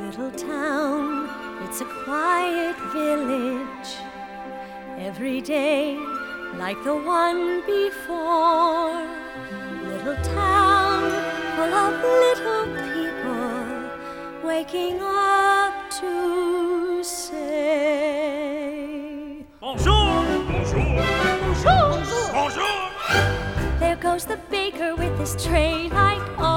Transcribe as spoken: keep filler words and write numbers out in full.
Little town, it's a quiet village. Every day, like the one before. Little town, full of little people, waking up to say Bonjour! Bonjour! Bonjour! Bonjour! There goes the baker with his tray like